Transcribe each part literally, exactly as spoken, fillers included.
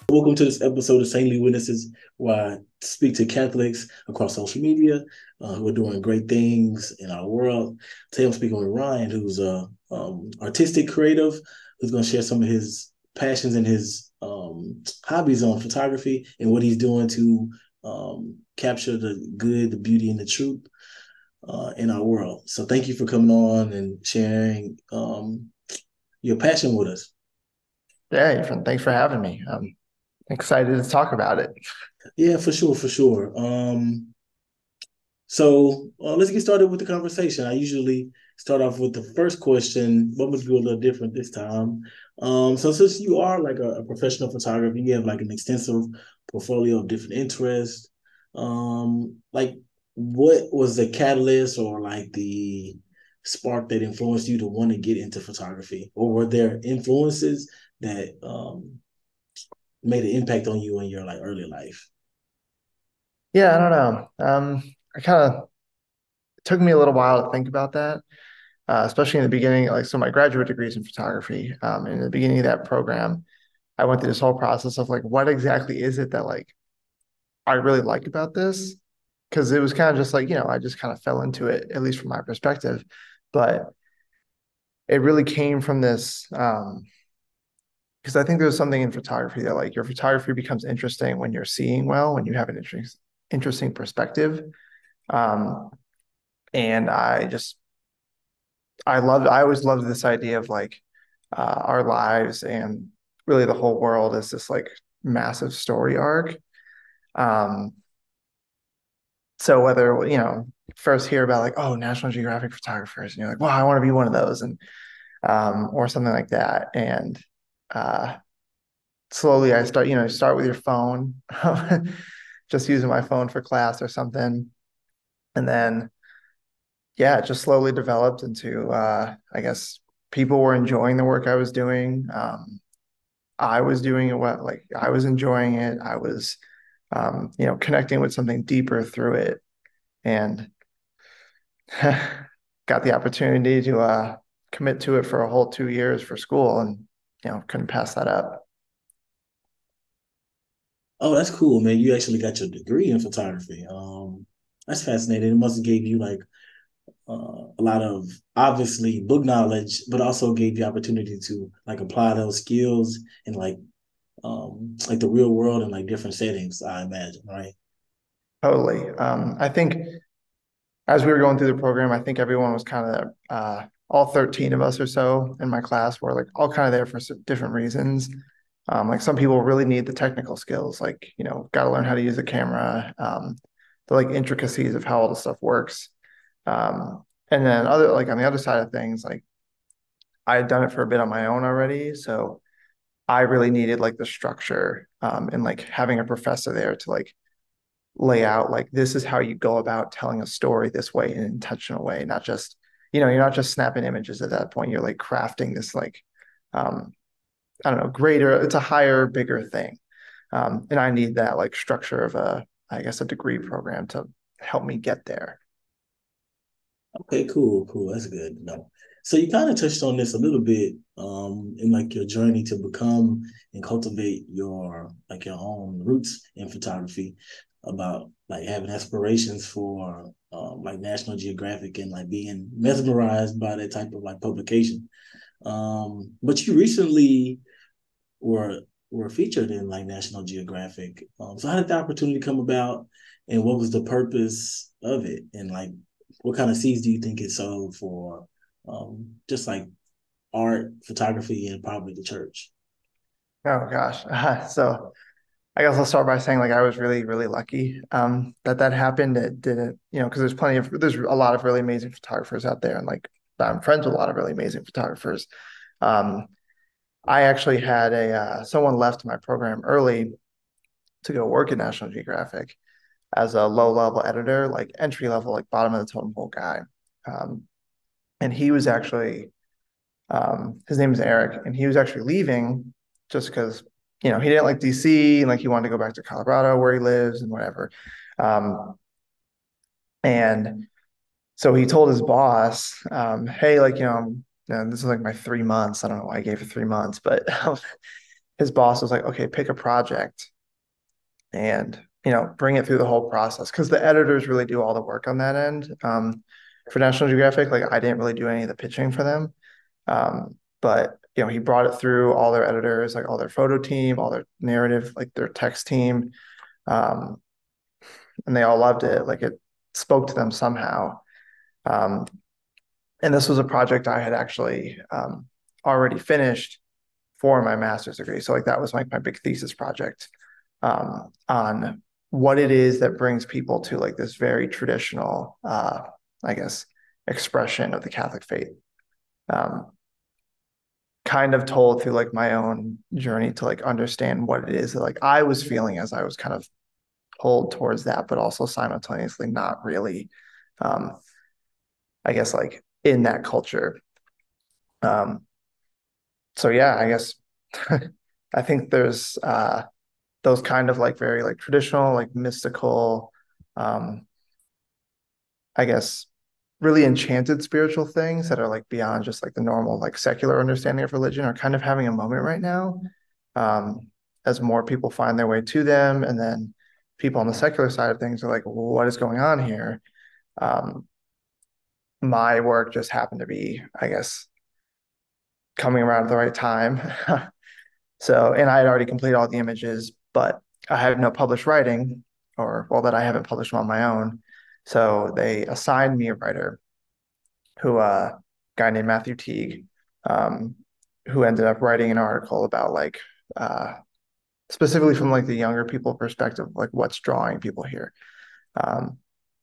Welcome to this episode of Saintly Witnesses, where I speak to Catholics across social media uh, who are doing great things in our world. Today I'm speaking with Ryan, who's a um, artistic creative, who's going to share some of his passions and his um, hobbies on photography and what he's doing to um, capture the good, the beauty, and the truth uh, in our world. So thank you for coming on and sharing um, your passion with us. Yeah, Ethan, thanks for having me. I'm excited to talk about it. Yeah, for sure, for sure. Um, So uh, let's get started with the conversation. I usually start off with the first question, but I'm gonna do a little different this time. Um, so since you are like a, a professional photographer, you have like an extensive portfolio of different interests. Um, like what was the catalyst or like the spark that influenced you to want to get into photography? Or were there influences that um made an impact on you in your like early life? Yeah, I don't know. Um, I kind of it took me a little while to think about that, uh, especially in the beginning. Like, so my graduate degree is in photography. Um, and in the beginning of that program, I went through this whole process of like, what exactly is it that like I really like about this? Because it was kind of just like, you know, I just kind of fell into it, at least from my perspective. But it really came from this, um, because I think there's something in photography that like your photography becomes interesting when you're seeing well, when you have an interesting interesting perspective. Um, and I just I love I always loved this idea of like uh, our lives and really the whole world is this like massive story arc. Um, so whether you know first hear about like oh National Geographic photographers and you're like wow I want to be one of those and um, or something like that and uh, slowly I start, you know, start with your phone, just using my phone for class or something. And then, yeah, it just slowly developed into, uh, I guess people were enjoying the work I was doing. Um, I was doing it what, like I was enjoying it. I was, um, you know, connecting with something deeper through it and got the opportunity to, uh, commit to it for a whole two years for school and, you know, couldn't pass that up. Oh, that's cool, man. You actually got your degree in photography. Um, that's fascinating. It must have gave you like uh, a lot of obviously book knowledge, but also gave you opportunity to like apply those skills in like um like the real world and like different settings, I imagine, right? Totally. Um, I think as we were going through the program, I think everyone was kind of uh, all thirteen of us or so in my class were like all kind of there for s- different reasons. Um, like some people really need the technical skills, like you know, got to learn how to use a camera, um, the like intricacies of how all the stuff works. Um, and then other like on the other side of things, like I had done it for a bit on my own already, so I really needed like the structure um, and like having a professor there to like lay out like this is how you go about telling a story this way in an intentional way, not just, you know, you're not just snapping images at that point. You're like crafting this like um, I don't know, greater, it's a higher, bigger thing. Um, and I need that like structure of a, I guess, a degree program to help me get there. Okay, cool, cool. That's good to know. So you kind of touched on this a little bit um in like your journey to become and cultivate your like your own roots in photography about like having aspirations for um, like National Geographic and like being mesmerized by that type of like publication. Um, but you recently were were featured in like National Geographic. Um, so how did the opportunity come about, and what was the purpose of it, and like what kind of seeds do you think it sowed for um, just like art, photography, and probably the church? Oh gosh. Uh, so I guess I'll start by saying like I was really, really lucky um, that that happened. It didn't, you know, because there's plenty of there's a lot of really amazing photographers out there, and like I'm friends with a lot of really amazing photographers. Um, I actually had a uh, someone left my program early to go work at National Geographic as a low level editor, like entry level, like bottom of the totem pole guy. Um, and he was actually um, his name is Eric, and he was actually leaving just because you know he didn't like D C and like he wanted to go back to Colorado where he lives and whatever. Um, and so he told his boss, um, "Hey, like you know, I'm, you know, this is like my three months. I don't know why I gave it three months, but his boss was like, okay, pick a project and, you know, bring it through the whole process. Because the editors really do all the work on that end. Um, for National Geographic, like I didn't really do any of the pitching for them. Um, but you know, he brought it through all their editors, like all their photo team, all their narrative, like their text team. Um, and they all loved it. Like it spoke to them somehow. Um, and this was a project I had actually um, already finished for my master's degree. So like that was like my big thesis project um, on what it is that brings people to like this very traditional, uh, I guess, expression of the Catholic faith. Um, kind of told through like my own journey to like understand what it is that like I was feeling as I was kind of pulled towards that, but also simultaneously not really, um, I guess like in that culture. Um, so yeah, I guess I think there's uh, those kind of like very like traditional, like mystical, um, I guess really enchanted spiritual things that are like beyond just like the normal like secular understanding of religion are kind of having a moment right now um, as more people find their way to them. And then people on the secular side of things are like, well, what is going on here? Um, my work just happened to be, I guess, coming around at the right time. So, and I had already completed all the images, but I had no published writing, or well, that I haven't published on my own. So they assigned me a writer who, uh, a guy named Matthew Teague, um, who ended up writing an article about like, uh, specifically from like the younger people perspective, like what's drawing people here. Um,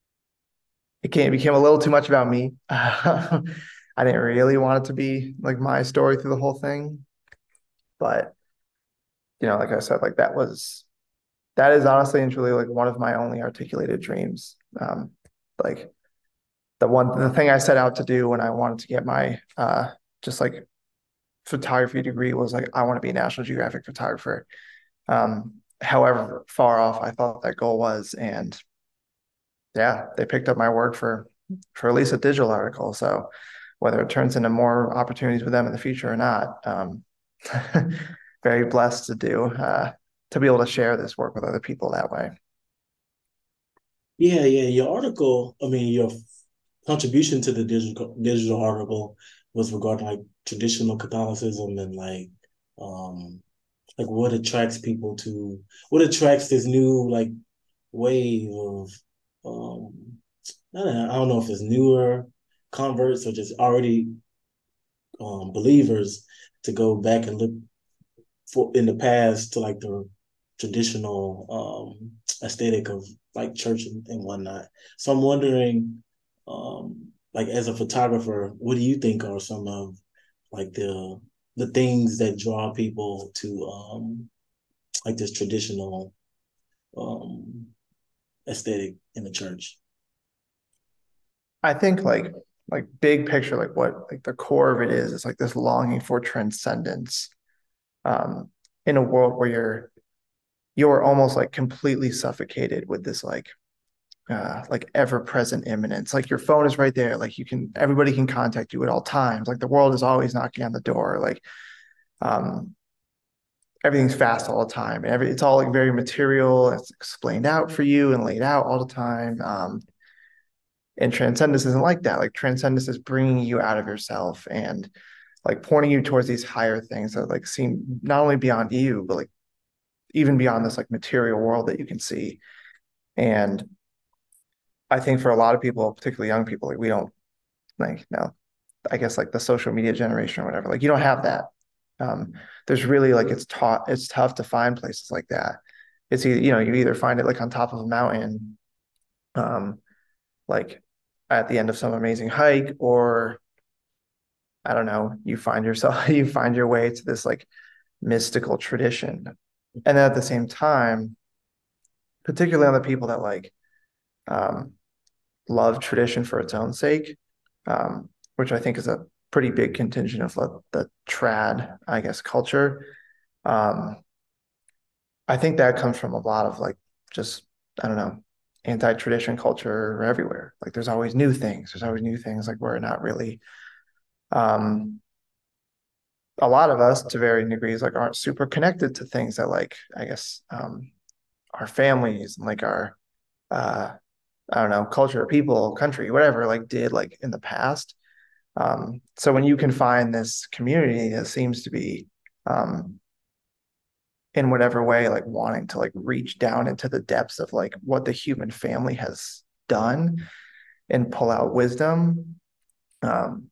it came, it became a little too much about me. I didn't really want it to be like my story through the whole thing, but you know, like I said, like that was that is honestly and truly like one of my only articulated dreams. Um, like the one the thing I set out to do when I wanted to get my uh just like photography degree was like I want to be a National Geographic photographer. Um, however far off I thought that goal was, and yeah, they picked up my work for for at least a digital article. So whether it turns into more opportunities with them in the future or not, um, very blessed to do uh, to be able to share this work with other people that way. Yeah, yeah. Your article, I mean, your contribution to the digital digital article was regarding like traditional Catholicism and like um like what attracts people to what attracts this new like wave of um I don't know, I don't know if it's newer converts or just already um believers to go back and look for in the past to like the traditional um aesthetic of like church and, and whatnot. So I'm wondering, um, like as a photographer, what do you think are some of like the the things that draw people to um like this traditional um aesthetic in the church? I think like like big picture, like what like the core of it is, is like this longing for transcendence um, in a world where you're you're almost like completely suffocated with this like uh, like ever-present imminence. Like your phone is right there. Like you can everybody can contact you at all times. Like the world is always knocking on the door. Like um, everything's fast all the time. And every it's all like very material. It's explained out for you and laid out all the time. Um, and transcendence isn't like that. Like transcendence is bringing you out of yourself and like pointing you towards these higher things that like seem not only beyond you, but like even beyond this like material world that you can see. And I think for a lot of people, particularly young people, like we don't like no, I guess like the social media generation or whatever, like you don't have that. Um, there's really like it's taught it's tough to find places like that. It's either, you know, you either find it like on top of a mountain, um, like at the end of some amazing hike, or I don't know, you find yourself you find your way to this like mystical tradition. And then at the same time, particularly on the people that like um, love tradition for its own sake, um, which I think is a pretty big contingent of the, the trad, I guess, culture. Um, I think that comes from a lot of like just, I don't know, anti-tradition culture everywhere. Like there's always new things. There's always new things. Like we're not really um a lot of us to varying degrees like aren't super connected to things that like I guess um our families and like our uh I don't know, culture, people, country, whatever, like did like in the past. Um, so when you can find this community that seems to be um in whatever way, like wanting to like reach down into the depths of like what the human family has done and pull out wisdom, um,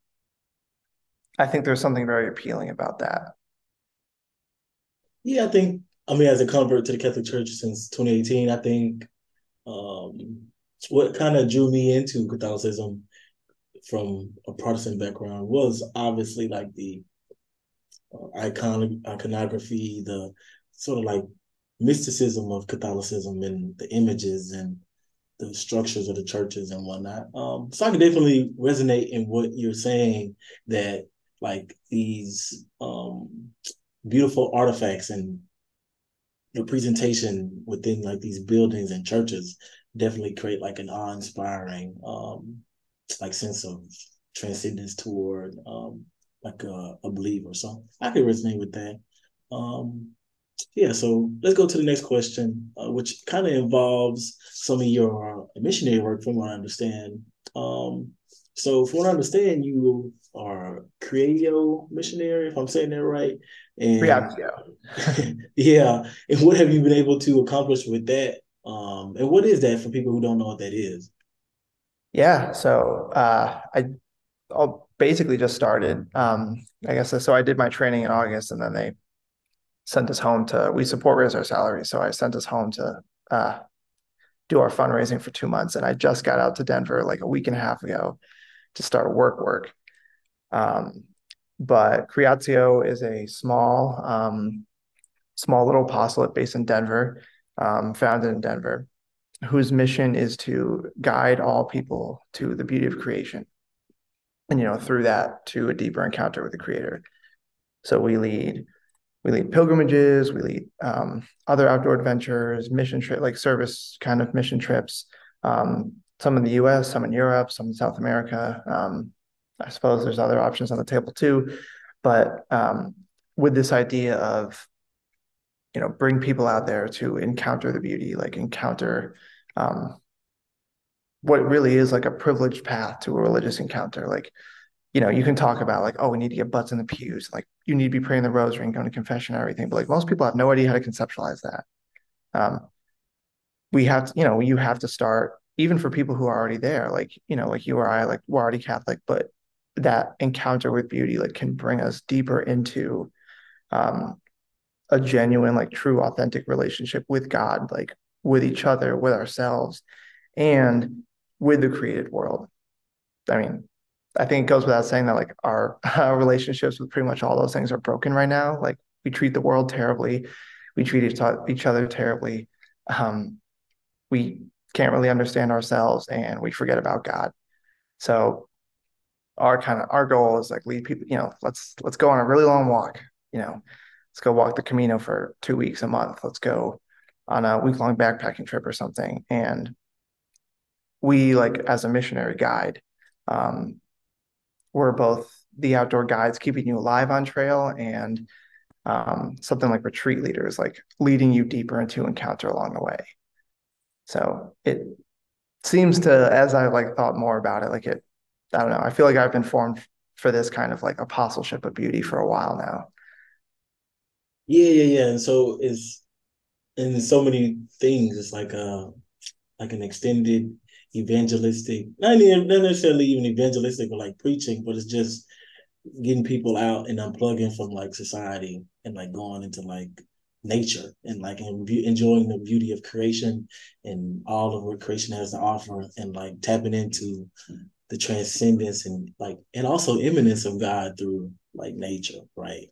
I think there's something very appealing about that. Yeah, I think, I mean, as a convert to the Catholic Church since twenty eighteen, I think um, what kind of drew me into Catholicism from a Protestant background was obviously like the uh, icon iconography, the sort of like mysticism of Catholicism and the images and the structures of the churches and whatnot. Um, so I can definitely resonate in what you're saying that like these um, beautiful artifacts and the presentation within like these buildings and churches definitely create like an awe-inspiring um, like sense of transcendence toward um, like a, a believer. So I can resonate with that. Um, yeah, so let's go to the next question, uh, which kind of involves some of your missionary work, from what I understand. Um, so, from what I understand, you are a Creadio missionary, if I'm saying that right. And Reactio. yeah, and what have you been able to accomplish with that? Um, and what is that for people who don't know what that is? Yeah, so uh, I I'll basically just started. Um, I guess so. I did my training in August, and then they sent us home to. We support raise our salary, so I sent us home to uh, do our fundraising for two months. And I just got out to Denver like a week and a half ago to start work work. Um, but Creatio is a small, um, small little apostolate based in Denver, um, founded in Denver, whose mission is to guide all people to the beauty of creation, and you know through that to a deeper encounter with the Creator. So we lead we lead pilgrimages, we lead um, other outdoor adventures, mission trip like service kind of mission trips. Um, some in the U S, some in Europe, some in South America. Um, I suppose there's other options on the table too, but um, with this idea of you know bring people out there to encounter the beauty, like encounter um, what really is like a privileged path to a religious encounter. Like you know, you can talk about like, oh, we need to get butts in the pews. Like you need to be praying the rosary and going to confession and everything. But like most people have no idea how to conceptualize that. Um, we have to, you know, you have to start even for people who are already there, like, you know, like you or I, like we're already Catholic, but that encounter with beauty like can bring us deeper into um a genuine, like true, authentic relationship with God, like with each other, with ourselves, and with the created world. I mean, I think it goes without saying that like our, our relationships with pretty much all those things are broken right now. Like we treat the world terribly, we treat each, each other terribly. Um, we can't really understand ourselves, and we forget about God. So our kind of our goal is like lead people. You know, let's let's go on a really long walk. You know, let's go walk the Camino for two weeks a month. Let's go on a week long backpacking trip or something. And we like as a missionary guide. Um, we're both the outdoor guides keeping you alive on trail and um, something like retreat leaders, like leading you deeper into encounter along the way. So it seems to, as I like thought more about it, like it, I don't know, I feel like I've been formed for this kind of like apostleship of beauty for a while now. Yeah, yeah, yeah. And so it's in so many things. It's like a like an extended evangelistic, not even not necessarily even evangelistic or like preaching, but it's just getting people out and unplugging from like society and like going into like nature and like enjoying the beauty of creation and all of what creation has to offer and like tapping into the transcendence and like and also immanence of God through like nature, right?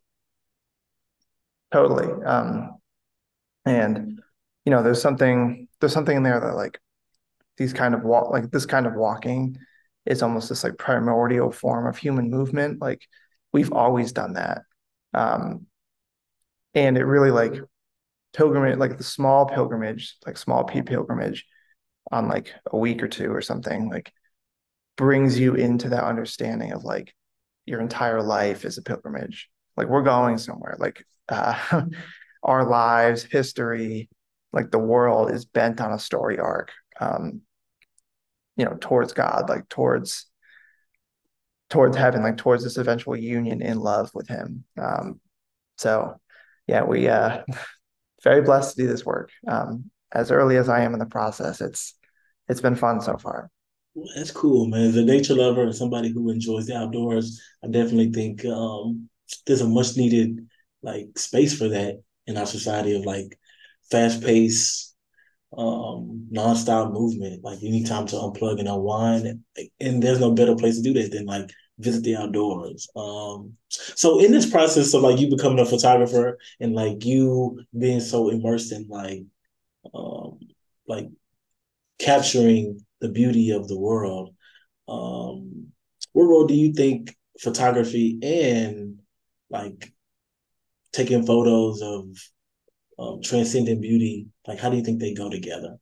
Totally. Um, and you know, there's something there's something in there that like these kind of walk like this kind of walking is almost this like primordial form of human movement. Like we've always done that. Um, and it really like pilgrimage, like the small pilgrimage, like small P pilgrimage on like a week or two or something, like brings you into that understanding of like your entire life is a pilgrimage. Like we're going somewhere. Like uh, our lives, history, like the world is bent on a story arc, um, you know, towards God, like towards towards heaven, like towards this eventual union in love with Him. Um, so, yeah, we uh, very blessed to do this work. Um, as early as I am in the process, it's it's been fun so far. Well, that's cool, man. As a nature lover and somebody who enjoys the outdoors, I definitely think um, there's a much needed like space for that in our society of like fast paced, um, nonstop movement. Like you need time to unplug and unwind, and there's no better place to do that than like visit the outdoors. Um, so in this process of like you becoming a photographer and like you being so immersed in like um, like capturing the beauty of the world. Um, what role do you think photography and like taking photos of um, transcendent beauty, like how do you think they go together?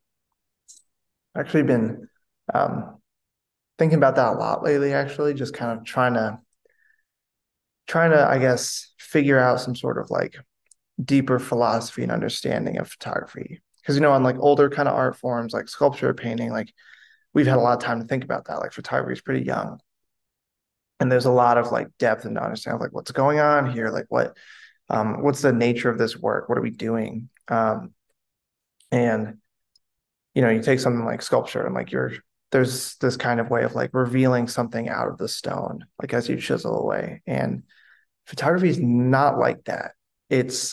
Actually, been um, thinking about that a lot lately. Actually, just kind of trying to trying to, I guess, figure out some sort of like deeper philosophy and understanding of photography. Because you know, on like older kind of art forms like sculpture, painting, like we've had a lot of time to think about that. Like photography is pretty young, and there's a lot of like depth and understand like what's going on here, like what um, what's the nature of this work, what are we doing, um, and you know, you take something like sculpture and like you're there's this kind of way of like revealing something out of the stone, like as you chisel away. And photography is not like that. It's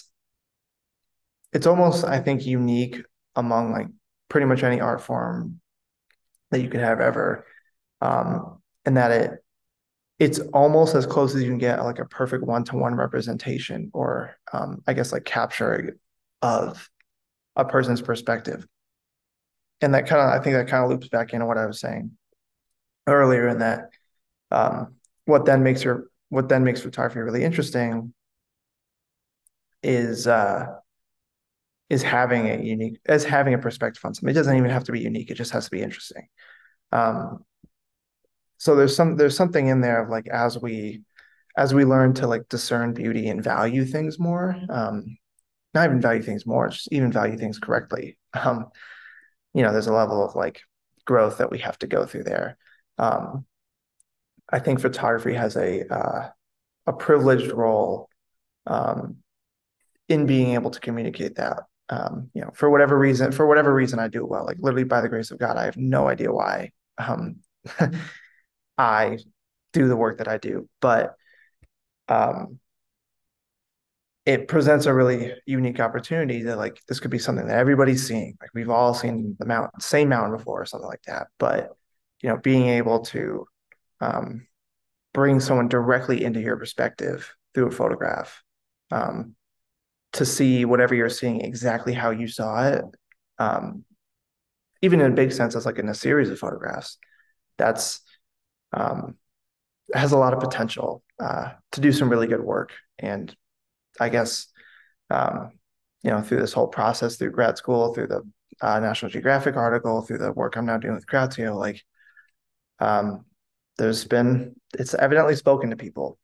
it's almost, I think, unique among like pretty much any art form that you could have ever. Um, and that it it's almost as close as you can get like a perfect one-to-one representation or um, I guess like capture of a person's perspective. And that kind of I think that kind of loops back into what I was saying earlier in that um, what then makes your what then makes photography really interesting is uh, is having a unique as having a perspective on something. It doesn't even have to be unique; it just has to be interesting. Um, so there's some there's something in there of like as we as we learn to like discern beauty and value things more, um, not even value things more, just even value things correctly. Um, you know, there's a level of like growth that we have to go through there. Um, I think photography has a uh, a privileged role um, in being able to communicate that. Um, you know, for whatever reason, for whatever reason, I do it well. Like literally by the grace of God, I have no idea why um, I do the work that I do, but um, it presents a really unique opportunity that like this could be something that everybody's seeing. Like we've all seen the mountain, same mountain before, or something like that. But you know, being able to um, bring someone directly into your perspective through a photograph, um, to see whatever you're seeing exactly how you saw it, um, even in a big sense, as like in a series of photographs, that's um, has a lot of potential uh, to do some really good work. And I guess um, you know through this whole process, through grad school, through the uh, National Geographic article, through the work I'm now doing with Grazio, like um, there's been it's evidently spoken to people,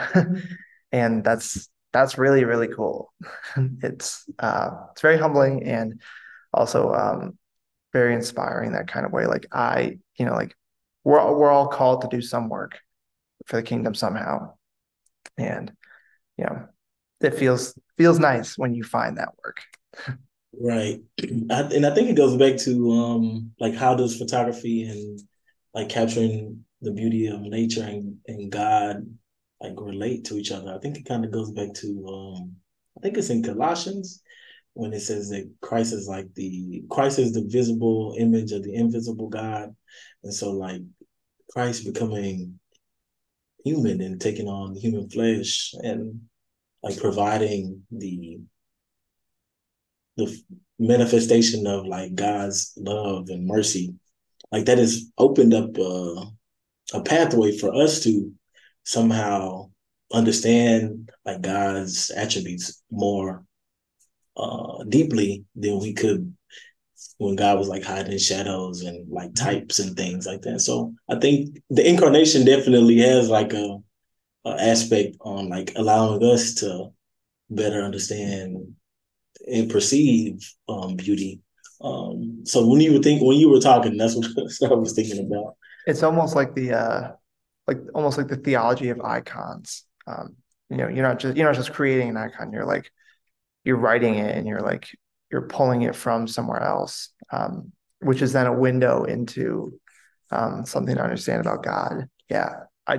and that's that's really really cool. It's uh, it's very humbling and also um, very inspiring that kind of way. Like I, you know, like we're all, we're all called to do some work for the kingdom somehow, and you know, it feels feels nice when you find that work. Right. I, and I think it goes back to um like how does photography and like capturing the beauty of nature and, and God like relate to each other. I think it kind of goes back to um I think it's in Colossians when it says that Christ is like the Christ is the visible image of the invisible God. And so like Christ becoming human and taking on human flesh and like providing the the manifestation of like God's love and mercy, like that has opened up uh, a pathway for us to somehow understand like God's attributes more uh, deeply than we could when God was like hiding in shadows and like types and things like that. So I think the incarnation definitely has like a uh, aspect on like allowing us to better understand and perceive um, beauty. Um, so when you were think when you were talking, that's what, that's what I was thinking about. It's almost like the uh like almost like the theology of icons. Um, you know, you're not just you're not just creating an icon, you're like you're writing it and you're like you're pulling it from somewhere else, um, which is then a window into um, something to understand about God. Yeah, I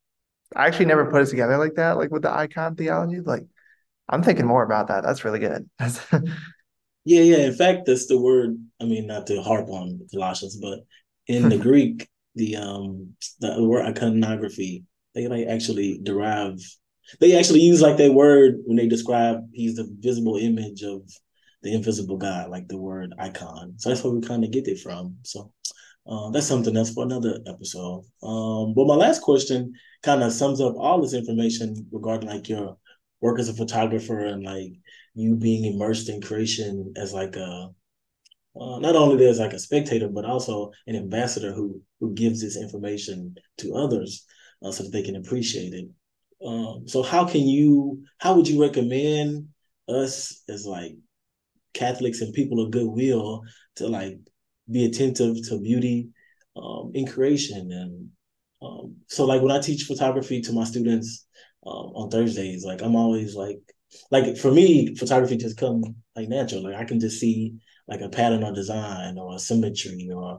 I actually never put it together like that, like with the icon theology. Like I'm thinking more about that. That's really good. That's, Yeah, yeah. In fact, that's the word. I mean, not to harp on Colossians, but in the Greek, the um the word iconography, they like actually derive. They actually use like that word when they describe he's the visible image of the invisible God, like the word icon. So that's where we kind of get it from. So uh, that's something else for another episode. Um, but my last question kind of sums up all this information regarding like your work as a photographer and like you being immersed in creation as like a uh, not only as like a spectator but also an ambassador who who gives this information to others uh, so that they can appreciate it. Um, so how can you how would you recommend us as like Catholics and people of goodwill to like be attentive to beauty um, in creation. And um, so, like when I teach photography to my students um, on Thursdays, like I'm always like, like for me, photography just come like natural. Like I can just see like a pattern or design or a symmetry or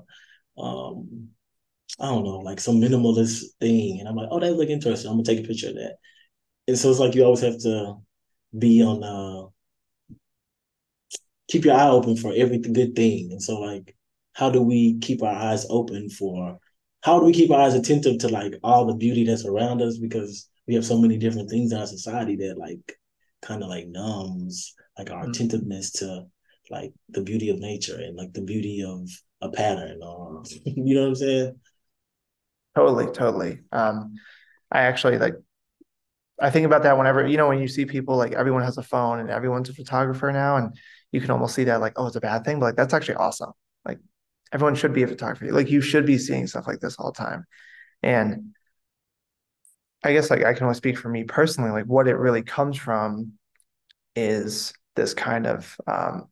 um, I don't know, like some minimalist thing, and I'm like, oh, that look interesting. I'm gonna take a picture of that. And so it's like you always have to be on uh keep your eye open for every good thing. And so like, how do we keep our eyes open for how do we keep our eyes attentive to like all the beauty that's around us? Because we have so many different things in our society that like kind of like numbs like our attentiveness to like the beauty of nature and like the beauty of a pattern or you know what I'm saying? totally, totally. Um, I actually like I think about that whenever, you know, when you see people like everyone has a phone and everyone's a photographer now, and you can almost see that like, oh, it's a bad thing, but like that's actually awesome. Like everyone should be a photographer. Like you should be seeing stuff like this all the time. And I guess like I can only speak for me personally, like what it really comes from is this kind of um,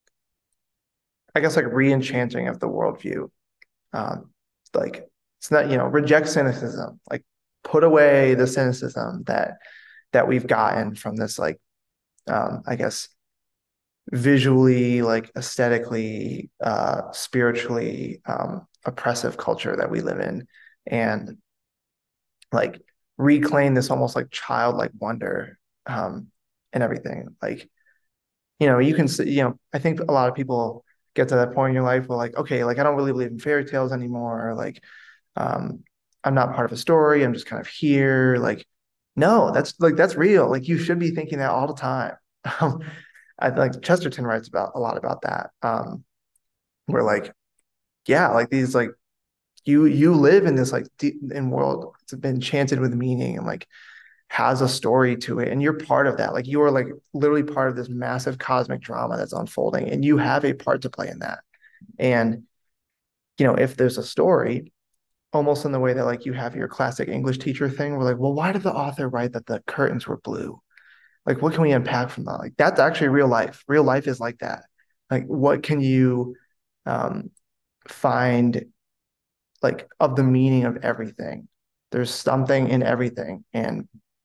I guess like re-enchanting of the worldview. Um, like it's not, you know, reject cynicism, like put away the cynicism that that we've gotten from this like um, I guess visually, like aesthetically, uh, spiritually um, oppressive culture that we live in, and like reclaim this almost like childlike wonder um, and everything. Like, you know, you can see, you know, I think a lot of people get to that point in your life where like, okay, like I don't really believe in fairy tales anymore. Or like, um, I'm not part of a story. I'm just kind of here. Like, no, that's like that's real. Like you should be thinking that all the time. Um, I like Chesterton writes about a lot about that. Um, where like, yeah, like these like you you live in this like deep in world it's been enchanted with meaning and like has a story to it, and you're part of that. Like you are like literally part of this massive cosmic drama that's unfolding, and you have a part to play in that. And you know, if there's a story, almost in the way that like you have your classic English teacher thing, we're like, well, why did the author write that the curtains were blue? Like, what can we unpack from that? Like, that's actually real life. Real life is like that. Like, what can you um, find like of the meaning of everything? There's something in everything, and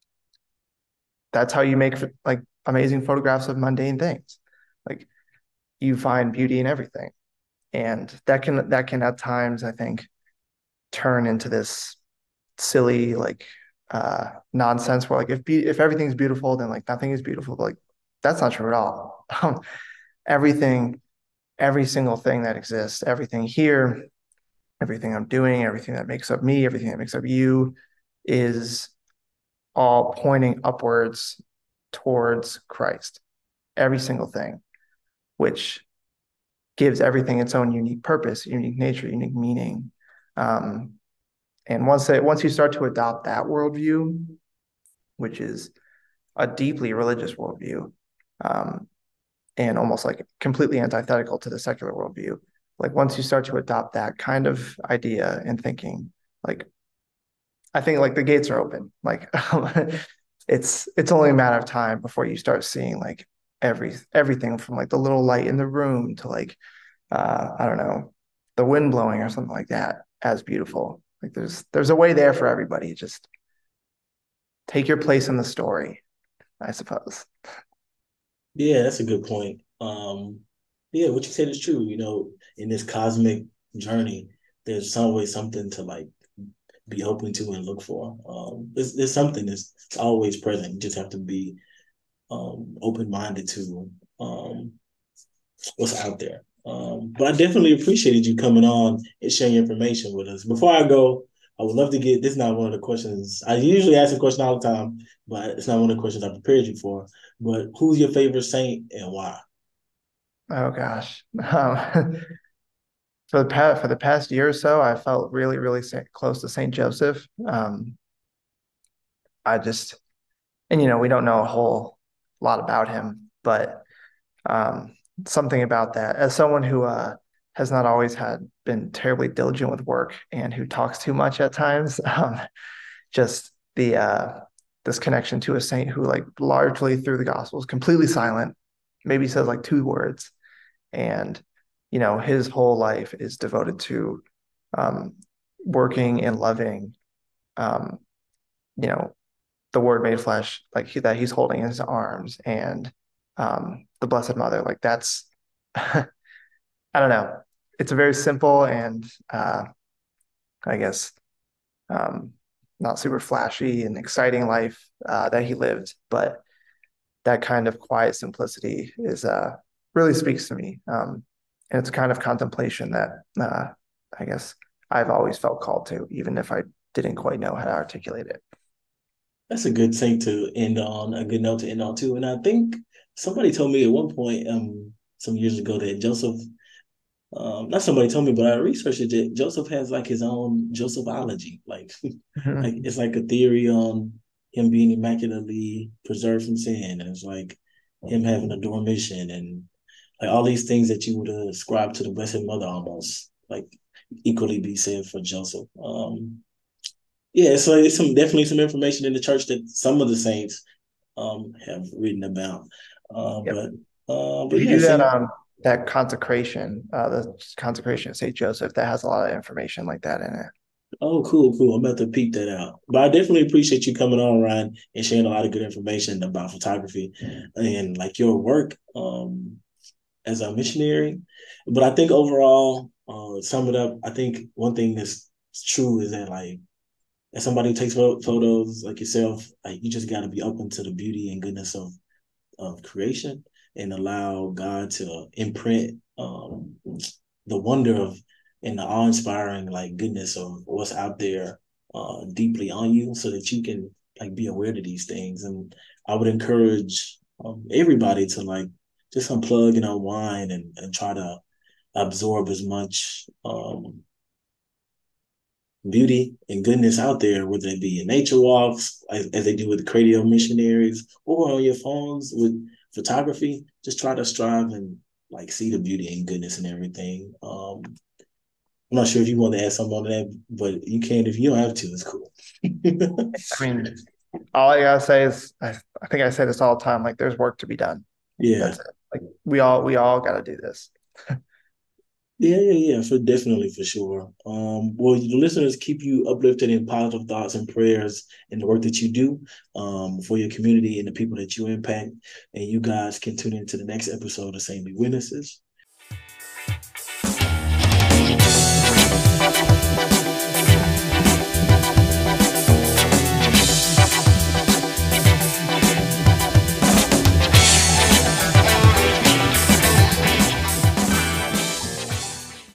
that's how you make like amazing photographs of mundane things. Like, you find beauty in everything, and that can that can at times, I think, turn into this silly like uh nonsense where like if be if everything's beautiful then like nothing is beautiful, but like that's not true at all. Um, everything every single thing that exists, everything here, everything I'm doing, everything that makes up me, everything that makes up you is all pointing upwards towards Christ. Every single thing, which gives everything its own unique purpose, unique nature, unique meaning. Um, and once that once you start to adopt that worldview, which is a deeply religious worldview, um, and almost like completely antithetical to the secular worldview. Like once you start to adopt that kind of idea and thinking, like I think like the gates are open. Like it's it's only a matter of time before you start seeing like every everything from like the little light in the room to like uh I don't know, the wind blowing or something like that as beautiful. Like there's there's a way there for everybody. Just take your place in the story, I suppose. Yeah, that's a good point. Um, yeah, what you said is true. You know, in this cosmic journey, there's always something to like be open to and look for. Um, there's, there's something that's always present. You just have to be um, open minded to um, what's out there. Um, but I definitely appreciated you coming on and sharing information with us. Before I go, I would love to get this. Is not one of the questions I usually ask a question all the time, but it's not one of the questions I prepared you for. But who's your favorite saint and why? Oh gosh. Um, for the past for the past year or so, I felt really, really sa- close to Saint Joseph. Um, I just, and you know, we don't know a whole lot about him, but um, something about that. As someone who uh, has not always had been terribly diligent with work and who talks too much at times, um, just the uh, this connection to a saint who, like, largely through the Gospels, completely silent, maybe says like two words, and you know, his whole life is devoted to um, working and loving, um, you know, the Word made flesh, like he, that he's holding in his arms, and um, the Blessed Mother. Like that's, I don't know. It's a very simple and uh, I guess um, not super flashy and exciting life uh, that he lived, but that kind of quiet simplicity is uh, really speaks to me. Um, and it's a kind of contemplation that uh, I guess I've always felt called to, even if I didn't quite know how to articulate it. That's a good thing to end on, a good note to end on too. And I think somebody told me at one point, um, some years ago that Joseph, um, not somebody told me, but I researched it. That Joseph has like his own Josephology, like, like Mhm. it's like a theory on him being immaculately preserved from sin, and it's like him having a dormition, and like all these things that you would ascribe to the Blessed Mother almost like equally be said for Joseph. Um, yeah, so it's some definitely some information in the church that some of the saints um have written about. Uh, Yep. but uh, but If you yeah, do that, Saint. um, that consecration, uh, the consecration of Saint Joseph, that has a lot of information like that in it. Oh, cool, cool. I'm about to peep that out. But I definitely appreciate you coming on, Ryan, and sharing a lot of good information about photography and like your work um as a missionary. But I think overall, uh, sum it up. I think one thing that's true is that like as somebody who takes photos like yourself, like you just got to be open to the beauty and goodness of of creation and allow God to imprint um, the wonder of and the awe-inspiring like goodness of what's out there uh, deeply on you, so that you can like be aware of these things. And I would encourage um, everybody to like just unplug and unwind and, and try to absorb as much um, beauty and goodness out there, whether it be in nature walks, as, as they do with the Cradio missionaries, or on your phones with photography. Just try to strive and like see the beauty and goodness and everything. Um, I'm not sure if you want to add something on that, but you can if you don't have to. It's cool. I mean, all I gotta say is, I, I think I say this all the time. Like, there's work to be done. Yeah. That's it. Like, we all we all got to do this. Yeah, yeah, yeah, for definitely for sure. Um, well, the listeners keep you uplifted in positive thoughts and prayers in the work that you do um, for your community and the people that you impact. And you guys can tune into the next episode of Saintly Witnesses.